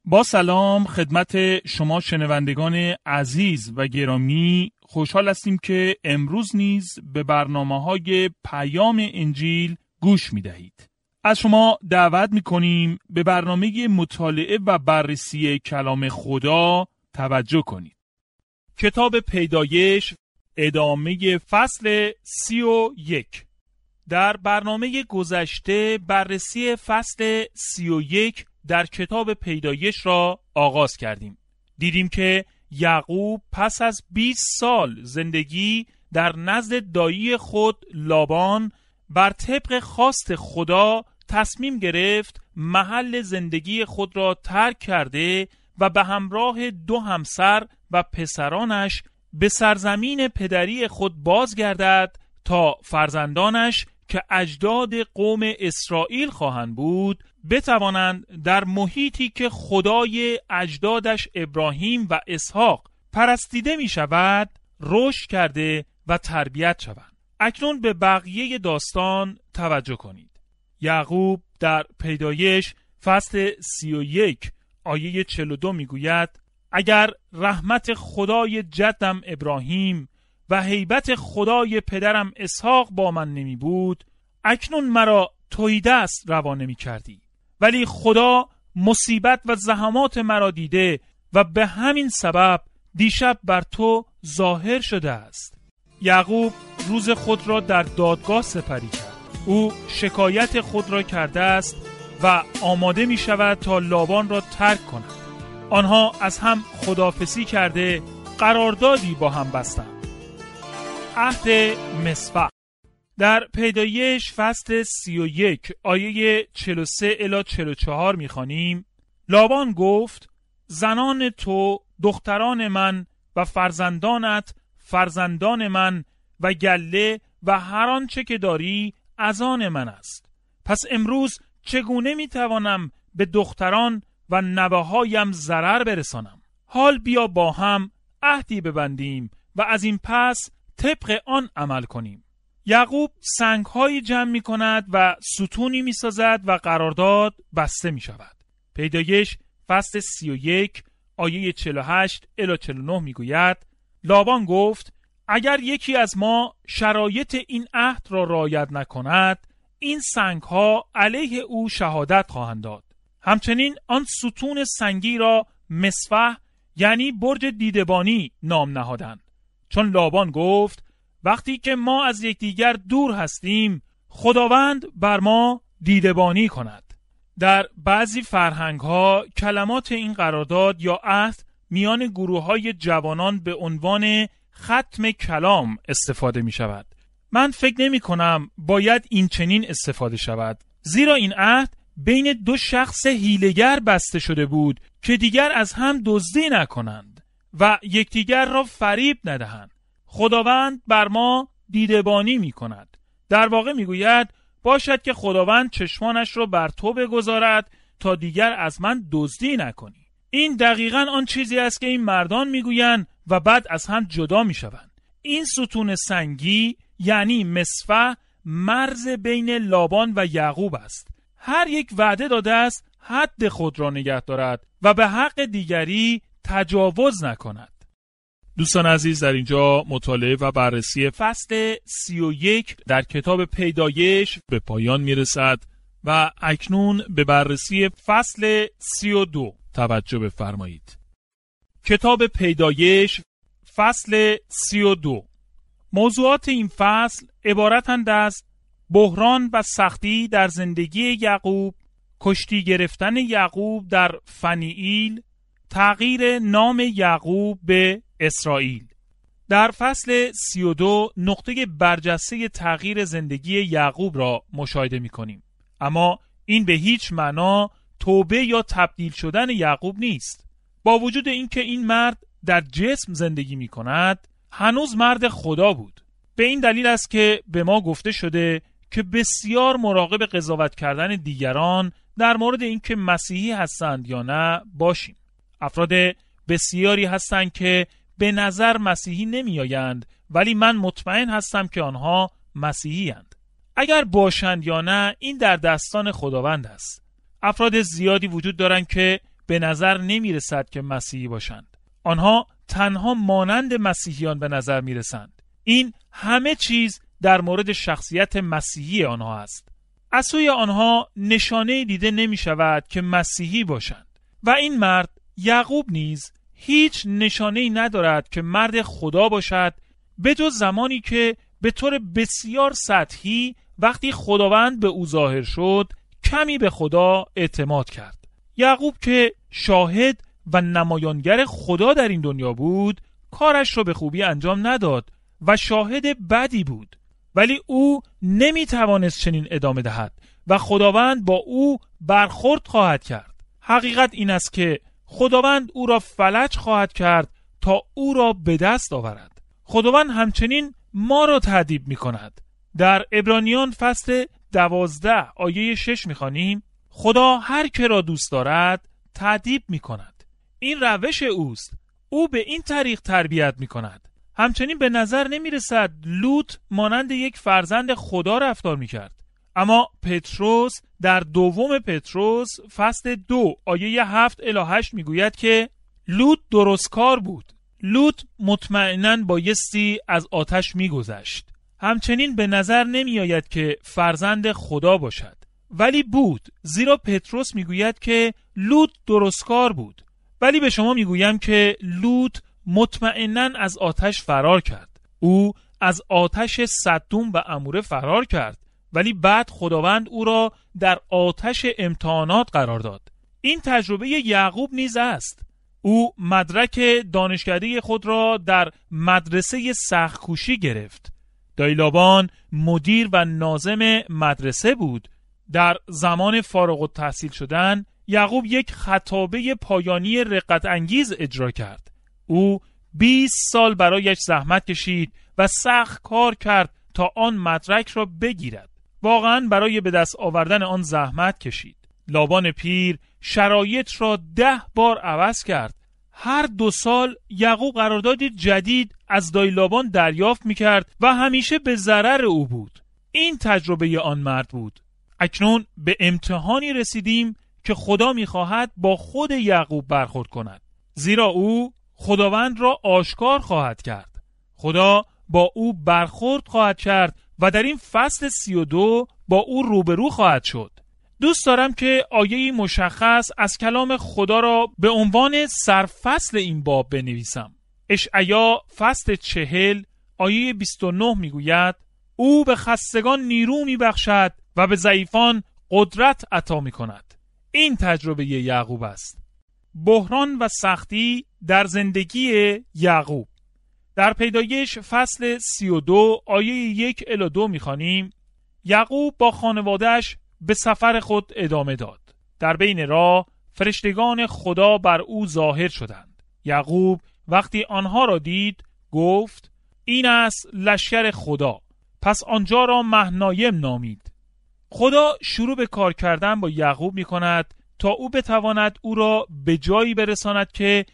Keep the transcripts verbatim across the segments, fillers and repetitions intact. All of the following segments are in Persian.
با سلام خدمت شما شنوندگان عزیز و گرامی، خوشحال هستیم که امروز نیز به برنامه‌های پیام انجیل گوش می‌دهید. از شما دعوت می‌کنیم به برنامه مطالعه و بررسی کلام خدا توجه کنید. کتاب پیدایش، ادامه فصل سی و یک. در برنامه گذشته بررسی فصل سی و یک در کتاب پیدایش را آغاز کردیم. دیدیم که یعقوب پس از بیست سال زندگی در نزد دایی خود لابان بر طبق خواست خدا تصمیم گرفت محل زندگی خود را ترک کرده و به همراه دو همسر و پسرانش به سرزمین پدری خود بازگردد تا فرزندانش که اجداد قوم اسرائیل خواهند بود بتوانند در محیطی که خدای اجدادش ابراهیم و اسحاق پرستیده می شود رشد کرده و تربیت شوند. اکنون به بقیه داستان توجه کنید. یعقوب در پیدایش فصل سی و یک آیه چهل و دو می گوید: اگر رحمت خدای جدم ابراهیم و هیبت خدای پدرم اسحاق با من نمی بود، اکنون مرا تهیدست روا نمی کردی. ولی خدا مصیبت و زحمات مرا دیده و به همین سبب دیشب بر تو ظاهر شده است. یعقوب روز خود را در دادگاه سپری کرد. او شکایت خود را کرده است و آماده می شود تا لابان را ترک کند. آنها از هم خداحافظی کرده قراردادی با هم بستند. عهد مصفح. در پیدایش فصل سی و یک آیه چهل و سه الی چهل و چهار می‌خوانیم: لابان گفت زنان تو دختران من و فرزندانت فرزندان من و گله و هر آنچه که داری از آن من است. پس امروز چگونه میتوانم به دختران و نوه‌هایم ضرر برسانم؟ حال بیا با هم عهدی ببندیم و از این پس طبق آن عمل کنیم. یعقوب سنگ‌هایی جمع می‌کند و ستونی می‌سازد و قرارداد بسته می‌شود. پیدایش فصل سی و یک آیه چهل و هشت الی چهل و نه می‌گوید: لابان گفت اگر یکی از ما شرایط این عهد را رعایت نکند، این سنگ‌ها علیه او شهادت خواهند داد. همچنین آن ستون سنگی را مصفح یعنی برج دیدبانی نام نهادند، چون لابان گفت وقتی که ما از یکدیگر دور هستیم خداوند بر ما دیدبانی کند. در بعضی فرهنگ‌ها کلمات این قرارداد یا عهد میان گروه‌های جوانان به عنوان ختم کلام استفاده می شود. من فکر نمی کنم باید این چنین استفاده شود، زیرا این عهد بین دو شخص حیله‌گر بسته شده بود که دیگر از هم دزدی نکنند و یکدیگر را فریب ندهند. خداوند بر ما دیدبانی می کند. در واقع می گوید باشد که خداوند چشمانش را بر تو بگذارد تا دیگر از من دزدی نکنی. این دقیقاً آن چیزی است که این مردان می گویند و بعد از هم جدا می شوند. این ستون سنگی یعنی مصفح مرز بین لابان و یعقوب است. هر یک وعده داده است حد خود را نگه دارد و به حق دیگری تجاوز نکند. دوستان عزیز، در اینجا مطالعه و بررسی فصل سی و یک در کتاب پیدایش به پایان می رسد و اکنون به بررسی فصل سی و دو توجه بفرمایید. کتاب پیدایش فصل سی و دو. موضوعات این فصل عبارتند از بحران و سختی در زندگی یعقوب، کشتی گرفتن یعقوب در فنییل، تغییر نام یعقوب به اسرائیل. در فصل سی و دو نقطه برجسته تغییر زندگی یعقوب را مشاهده می کنیم. اما این به هیچ معنا توبه یا تبدیل شدن یعقوب نیست. با وجود اینکه این مرد در جسم زندگی می کند، هنوز مرد خدا بود. به این دلیل است که به ما گفته شده که بسیار مراقب قضاوت کردن دیگران در مورد اینکه مسیحی هستند یا نه باشیم. افراد بسیاری هستند که به نظر مسیحی نمی آیند، ولی من مطمئن هستم که آنها مسیحی اند. اگر باشند یا نه این در دستان خداوند است. افراد زیادی وجود دارند که به نظر نمی رسد که مسیحی باشند. آنها تنها مانند مسیحیان به نظر می رسند. این همه چیز در مورد شخصیت مسیحی آنها است. از سوی آنها نشانه دیده نمی شود که مسیحی باشند و این مرد یعقوب نیز هیچ نشانه‌ای ندارد که مرد خدا باشد، به جز زمانی که به طور بسیار سطحی وقتی خداوند به او ظاهر شد کمی به خدا اعتماد کرد. یعقوب که شاهد و نمایانگر خدا در این دنیا بود کارش را به خوبی انجام نداد و شاهد بدی بود، ولی او نمی توانست چنین ادامه دهد و خداوند با او برخورد خواهد کرد. حقیقت این است که خداوند او را فلج خواهد کرد تا او را به دست آورد. خداوند همچنین ما را تأدیب می کند. در عبرانیان فصل دوازده آیه شش می خوانیم خدا هر که را دوست دارد تأدیب می کند. این روش اوست. او به این طریق تربیت می کند. همچنین به نظر نمی رسد لوط مانند یک فرزند خدا رفتار می کرد. اما پتروس در دوم پتروس فصل دو آیه هفت الی هشت می گوید که لوط درستکار بود. لوط مطمئناً بایستی از آتش می گذشت. همچنین به نظر نمی آید که فرزند خدا باشد، ولی بود، زیرا پتروس می گوید که لوط درستکار بود. ولی به شما می گویم که لوط مطمئناً از آتش فرار کرد. او از آتش سدوم و عموره فرار کرد، ولی بعد خداوند او را در آتش امتحانات قرار داد. این تجربه یعقوب نیز است. او مدرک دانشکده خود را در مدرسه سخت‌کوشی گرفت. دایی لابان مدیر و ناظم مدرسه بود. در زمان فارغ التحصیل شدن یعقوب یک خطابه پایانی رقت انگیز اجرا کرد. او بیست سال برایش زحمت کشید و سخت کار کرد تا آن مدرک را بگیرد. واقعاً برای به دست آوردن آن زحمت کشید. لابان پیر شرایط را ده بار عوض کرد. هر دو سال یعقوب قراردادی جدید از دایی لابان دریافت می‌کرد و همیشه به ضرر او بود. این تجربه آن مرد بود. اکنون به امتحانی رسیدیم که خدا می‌خواهد با خود یعقوب برخورد کند، زیرا او خداوند را آشکار خواهد کرد. خدا با او برخورد خواهد کرد و در این فصل سی و دو با او روبرو خواهد شد. دوست دارم که آیه‌ای مشخص از کلام خدا را به عنوان سرفصل این باب بنویسم. اشعیا فصل چهل آیه بیست و نه میگوید او به خستگان نیرو میبخشد و به ضعیفان قدرت عطا میکند. این تجربه یعقوب است. بحران و سختی در زندگی یعقوب. در پیدایش فصل سی و دو آیه یک الی دو میخوانیم یعقوب با خانواده‌اش به سفر خود ادامه داد. در بین راه فرشتگان خدا بر او ظاهر شدند. یعقوب وقتی آنها را دید گفت این است لشکر خدا. پس آنجا را مهنایم نامید. خدا شروع به کار کردن با یعقوب می کند تا او بتواند او را به جایی برساند که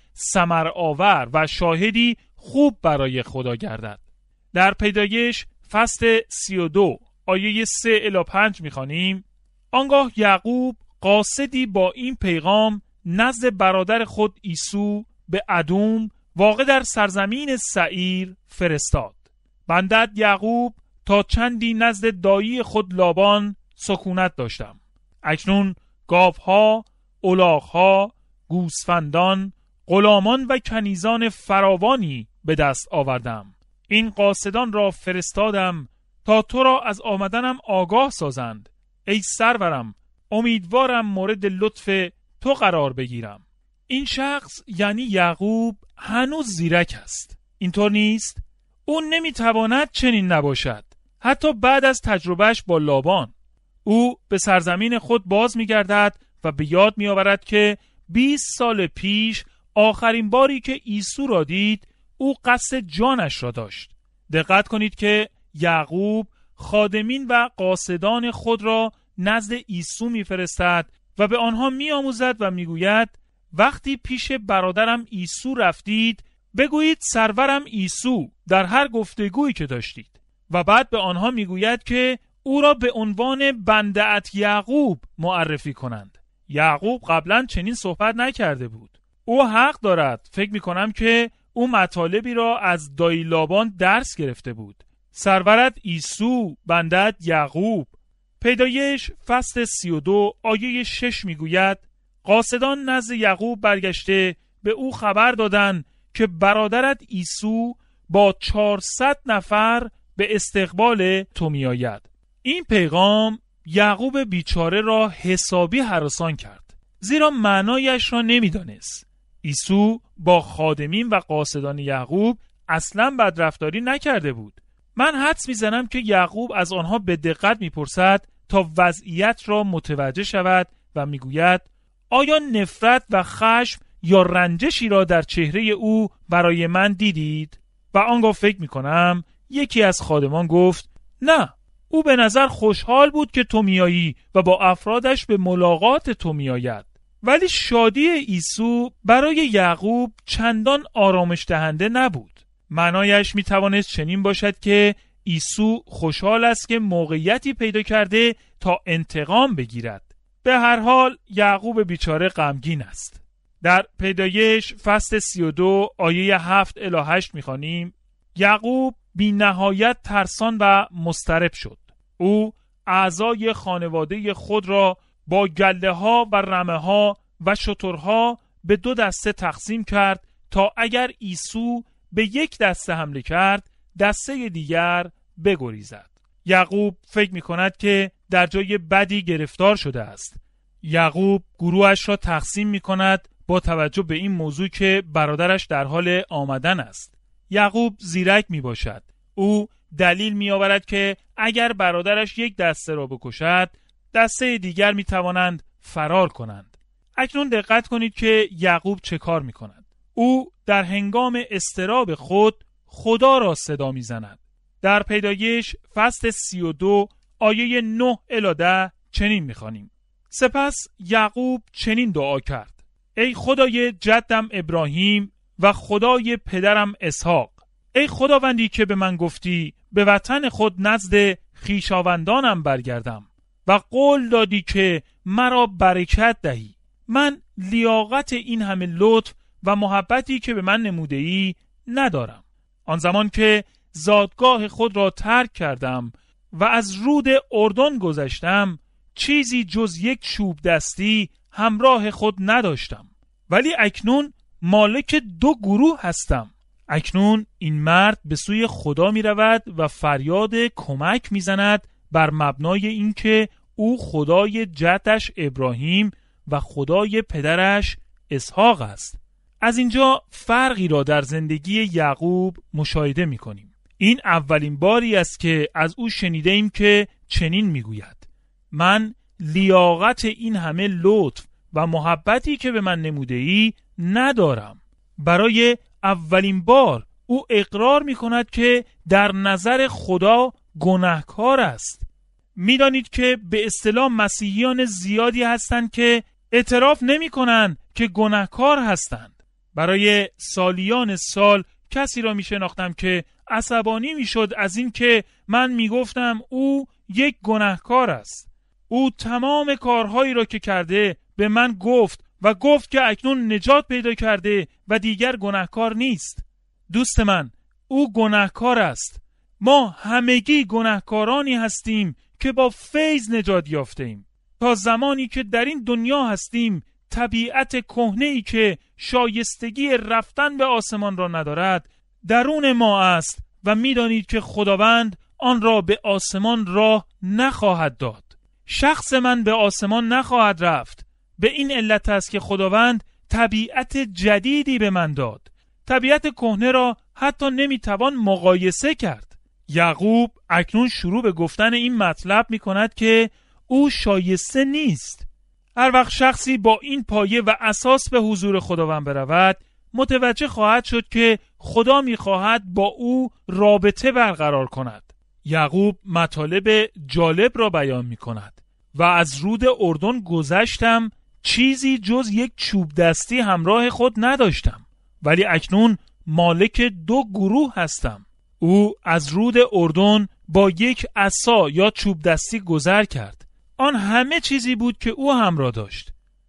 ثمرآور و شاهدی خوب برای خدا گردد. در پیدایش فصل سی و دو آیه سه الی پنج می خوانیم آنگاه یعقوب قاصدی با این پیغام نزد برادر خود عیسو به ادوم واقع در سرزمین سعیر فرستاد. بندت یعقوب تا چندی نزد دایی خود لابان سکونت داشتم. اکنون گاوها، الاغها، گوسفندان، غلامان و کنیزان فراوانی به دست آوردم. این قاصدان را فرستادم تا تو را از آمدنم آگاه سازند. ای سرورم، امیدوارم مورد لطف تو قرار بگیرم. این شخص یعنی یعقوب هنوز زیرک است. اینطور نیست؟ او نمیتواند چنین نباشد. حتی بعد از تجربهش با لابان او به سرزمین خود باز میگردد و به یاد میآورد که بیست سال پیش آخرین باری که عیسو را دید او قصد جانش را داشت. دقت کنید که یعقوب خادمین و قاصدان خود را نزد عیسو میفرستد و به آنها میآموزد و میگوید وقتی پیش برادرم عیسو رفتید بگویید سرورم عیسو در هر گفتگویی که داشتید. و بعد به آنها میگوید که او را به عنوان بنده‌ات یعقوب معرفی کنند. یعقوب قبلا چنین صحبت نکرده بود. او حق دارد. فکر میکنم که او مطالبی را از دایی لابان درس گرفته بود. سرورت عیسو، بندت یعقوب. پیدایش فصل سی و دو آیه شش میگوید قاصدان نزد یعقوب برگشته به او خبر دادند که برادرت عیسو با چهارصد نفر به استقبال تو می آید. این پیغام یعقوب بیچاره را حسابی هراسان کرد، زیرا معنایش را نمی دانست. عیسو با خادمین و قاصدان یعقوب اصلا بدرفتاری نکرده بود. من حدس میزنم که یعقوب از آنها به دقت میپرسد تا وضعیت را متوجه شود و میگوید آیا نفرت و خشم یا رنجشی را در چهره او برای من دیدید؟ و آنگاه فکر میکنم یکی از خادمان گفت نه، او به نظر خوشحال بود که تو میایی و با افرادش به ملاقات تو میآید. ولی شادی عیسو برای یعقوب چندان آرامش دهنده نبود. معنایش می توانست چنین باشد که عیسو خوشحال است که موقعیتی پیدا کرده تا انتقام بگیرد. به هر حال یعقوب بیچاره غمگین است. در پیدایش فصل سی و دو آیه هفت الی هشت می خوانیم یعقوب بی نهایت ترسان و مضطرب شد. او اعضای خانواده خود را با گله ها و رمه ها و شترها به دو دسته تقسیم کرد تا اگر عیسو به یک دسته حمله کرد دسته دیگر بگریزد. یعقوب فکر می کند که در جای بدی گرفتار شده است. یعقوب گروهش را تقسیم می کند با توجه به این موضوع که برادرش در حال آمدن است. یعقوب زیرک می باشد. او دلیل می آورد که اگر برادرش یک دسته را بکشد دسته دیگر می توانند فرار کنند. اکنون دقت کنید که یعقوب چه کار می کند. او در هنگام اضطراب خود خدا را صدا می زند. در پیدایش فصل سی و دو آیه نه الی ده چنین می خوانیم سپس یعقوب چنین دعا کرد ای خدای جدم ابراهیم و خدای پدرم اسحاق، ای خداوندی که به من گفتی به وطن خود نزد خویشاوندانم برگردم و قول دادی که مرا برکت دهی. من لیاقت این همه لطف و محبتی که به من نموده ای ندارم. آن زمان که زادگاه خود را ترک کردم و از رود اردن گذشتم چیزی جز یک چوب دستی همراه خود نداشتم، ولی اکنون مالک دو گروه هستم. اکنون این مرد به سوی خدا می رود و فریاد کمک می زند بر مبنای اینکه او خدای جدش ابراهیم و خدای پدرش اسحاق است. از اینجا فرقی را در زندگی یعقوب مشاهده می کنیم. این اولین باری است که از او شنیده ایم که چنین می گوید من لیاقت این همه لطف و محبتی که به من نموده ای ندارم. برای اولین بار او اقرار می کند که در نظر خدا گناهکار است. می دانید که به اصطلاح مسیحیان زیادی هستند که اعتراف نمی کنند که گناهکار هستند. برای سالیان سال کسی را می شناختم که عصبانی می شد از این که من می گفتم او یک گناهکار است. او تمام کارهایی را که کرده به من گفت و گفت که اکنون نجات پیدا کرده و دیگر گناهکار نیست. دوست من، او گناهکار است. ما همگی گناهکارانی هستیم که با فیض نجات یافته ایم. تا زمانی که در این دنیا هستیم طبیعت کهنه‌ای که شایستگی رفتن به آسمان را ندارد درون ما است و می‌دانید که خداوند آن را به آسمان راه نخواهد داد. شخص من به آسمان نخواهد رفت. به این علت است که خداوند طبیعت جدیدی به من داد. طبیعت کهنه را حتی نمیتوان مقایسه کرد. یعقوب اکنون شروع به گفتن این مطلب می کند که او شایسته نیست. هر وقت شخصی با این پایه و اساس به حضور خداوند برود متوجه خواهد شد که خدا می خواهد با او رابطه برقرار کند. یعقوب مطالب جالب را بیان می کند و از رود اردن گذشتم چیزی جز یک چوب دستی همراه خود نداشتم، ولی اکنون مالک دو گروه هستم. او از رود اردن با یک عصا یا چوب دستی گذر کرد. آن همه چیزی بود که او همراه داشت.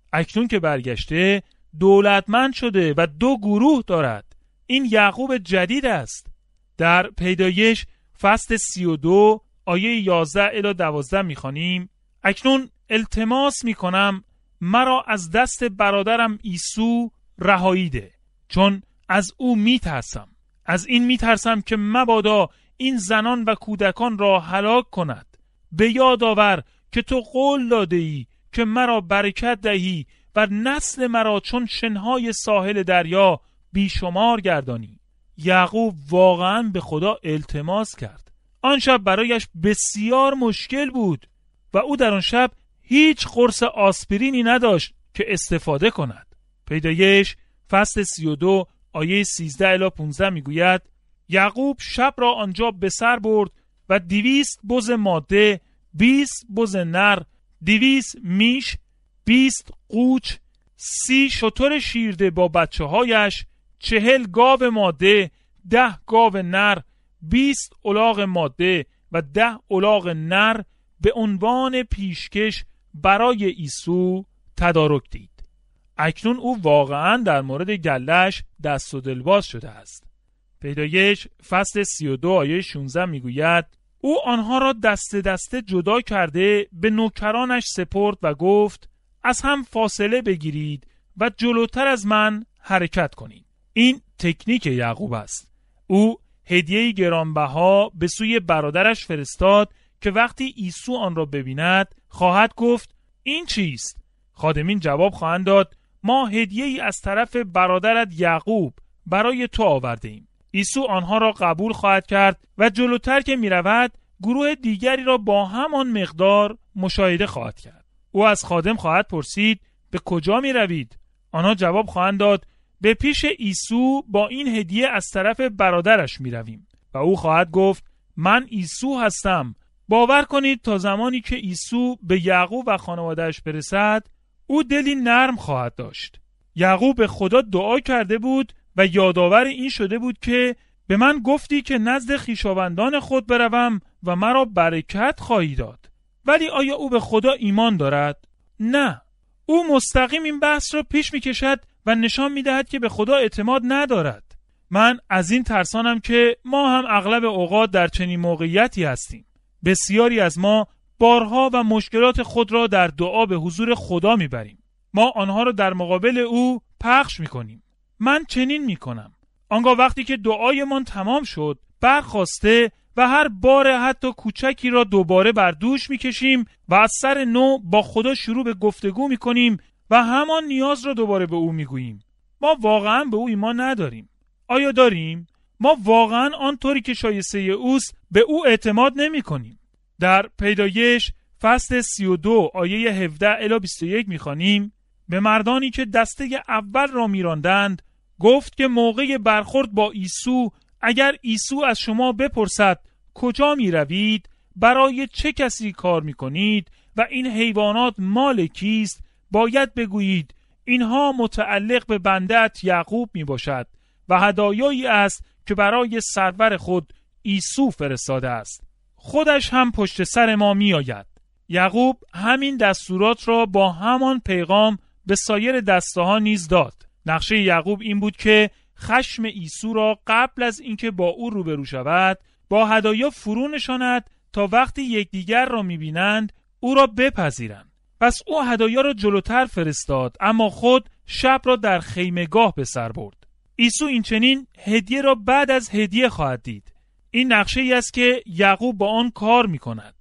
اکنون که برگشته دولتمند شده و دو گروه دارد. این یعقوب جدید است. در پیدایش فصل سی و دو آیه یازده الی دوازده میخوانیم: اکنون التماس میکنم مرا از دست برادرم عیسی رهایی ده، چون از او میترسم. از این میترسم که مبادا این زنان و کودکان را هلاک کند. به یاد آور که تو قول داده ای که مرا برکت دهی و نسل مرا چون شنهای ساحل دریا بیشمار گردانی. یعقوب واقعا به خدا التماس کرد. آن شب برایش بسیار مشکل بود و او در آن شب هیچ قرص آسپرینی نداشت که استفاده کند. پیدایش فصل سی و دو آیه سیزده الی پانزده میگوید: یعقوب شب را آنجا به سر برد و دویست بز ماده، بیست بز نر، دویست میش، بیست قوچ، سی شتر شیرده با بچه هایش، چهل گاو ماده، ده گاو نر، بیست الاغ ماده و ده الاغ نر به عنوان پیشکش برای عیسی تدارک دید. اکنون او واقعا در مورد گله‌اش دست و دلباز شده است. پیدایش فصل سی و دو آیه شانزده میگوید: او آنها را دست دسته جدا کرده به نوکرانش سپرد و گفت: از هم فاصله بگیرید و جلوتر از من حرکت کنید. این تکنیک یعقوب است. او هدیه گرانبها به سوی برادرش فرستاد که وقتی عیسی آن را ببیند خواهد گفت: این چیست؟ خادمین جواب خواهند داد: ما هدیه ای از طرف برادرت یعقوب برای تو آورده ایم. عیسی آنها را قبول خواهد کرد و جلوتر که می رود گروه دیگری را با همان مقدار مشاهده خواهد کرد. او از خادم خواهد پرسید: به کجا می روید؟ آنها جواب خواهند داد: به پیش عیسی با این هدیه از طرف برادرش می رویم. و او خواهد گفت: من عیسی هستم. باور کنید تا زمانی که عیسی به یعقوب و خانوادهش برسد او دلی نرم خواهد داشت. یعقوب به خدا دعا کرده بود و یادآور این شده بود که به من گفتی که نزد خویشاوندان خود بروم و مرا برکت خواهی داد. ولی آیا او به خدا ایمان دارد؟ نه. او مستقیم این بحث را پیش می کشد و نشان می دهد که به خدا اعتماد ندارد. من از این ترسانم که ما هم اغلب اوقات در چنین موقعیتی هستیم. بسیاری از ما بارها و مشکلات خود را در دعا به حضور خدا می بریم. ما آنها را در مقابل او پخش می کنیم. من چنین می کنم. آنگاه وقتی که دعایمان تمام شد برخاسته و هر بار حتی کوچکی را دوباره بر دوش می کشیم و از سر نو با خدا شروع به گفتگو می کنیم و همان نیاز را دوباره به او می گوییم. ما واقعا به او ایمان نداریم. آیا داریم؟ ما واقعا آنطوری که شایسته اوست به او اعتماد نمی کنیم. در پیدایش فصل سی و دو آیه هفده الی بیست و یک می خوانیم: به مردانی که دسته اول را می راندند گفت که موقع برخورد با عیسی اگر عیسی از شما بپرسد کجا می روید، برای چه کسی کار می کنید و این حیوانات مال کیست، باید بگویید اینها متعلق به بنده‌ات یعقوب می باشد و هدایایی است که برای سرور خود عیسی فرستاده است. خودش هم پشت سر ما می آید. یعقوب همین دستورات را با همان پیغام به سایر دسته ها نیز داد. نقشه یعقوب این بود که خشم عیسی را قبل از اینکه با او روبرو شود با هدایا فرو نشاند تا وقتی یکدیگر را می‌بینند او را بپذیرند. پس او هدایا را جلوتر فرستاد اما خود شب را در خیمه‌گاه به سر برد. عیسی این چنین هدیه را بعد از هدیه خواهد دید. این نقشه ای است که یعقوب با آن کار می‌کند.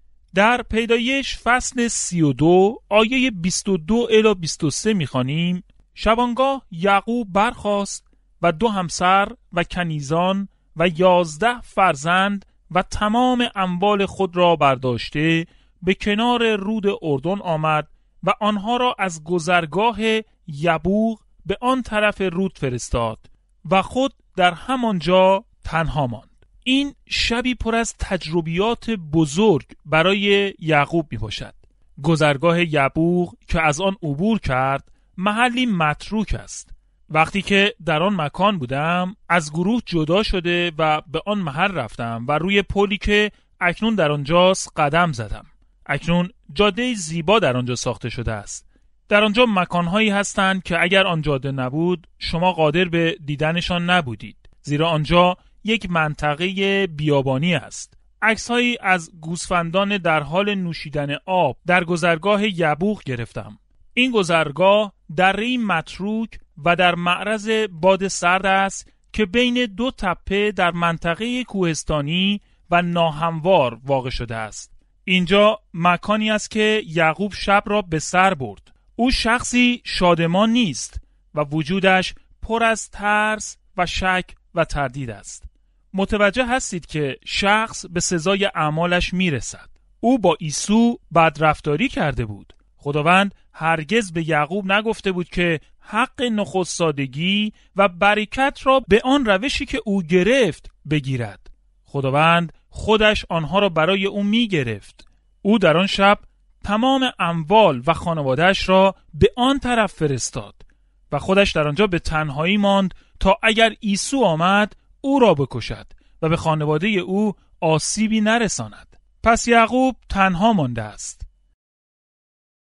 در پیدایش فصل سی و دو آیه بیست و دو الی بیست و سه می‌خوانیم: شبانگاه یعقوب برخاست و دو همسر و کنیزان و یازده فرزند و تمام اموال خود را برداشته به کنار رود اردن آمد و آنها را از گذرگاه یبوق به آن طرف رود فرستاد و خود در همانجا تنها ماند. این شبی پر از تجربیات بزرگ برای یعقوب می باشد. گذرگاه یبوق که از آن عبور کرد محلی متروک است. وقتی که در آن مکان بودم از گروه جدا شده و به آن محل رفتم و روی پلی که اکنون در آنجاست قدم زدم. اکنون جاده زیبا در آنجا ساخته شده است. در آنجا مکانهایی هستند که اگر آن جاده نبود شما قادر به دیدنشان نبودید، زیرا آنجا یک منطقه بیابانی است. عکس‌هایی از گوسفندان در حال نوشیدن آب در گذرگاه یبوق گرفتم. این گذرگاه دره‌ای متروک و در معرض باد سرد است که بین دو تپه در منطقه کوهستانی و ناهموار واقع شده است. اینجا مکانی است که یعقوب شب را به سر برد. او شخصی شادمان نیست و وجودش پر از ترس و شک و تردید است. متوجه هستید که شخص به سزای اعمالش میرسد. او با عیسی بدرفتاری کرده بود. خداوند هرگز به یعقوب نگفته بود که حق نخست‌زادگی و برکت را به آن روشی که او گرفت بگیرد. خداوند خودش آنها را برای او می گرفت. او در آن شب تمام اموال و خانواده‌اش را به آن طرف فرستاد و خودش در آنجا به تنهایی ماند تا اگر عیسی آمد او را بکشد و به خانواده او آسیبی نرساند. پس یعقوب تنها مانده است.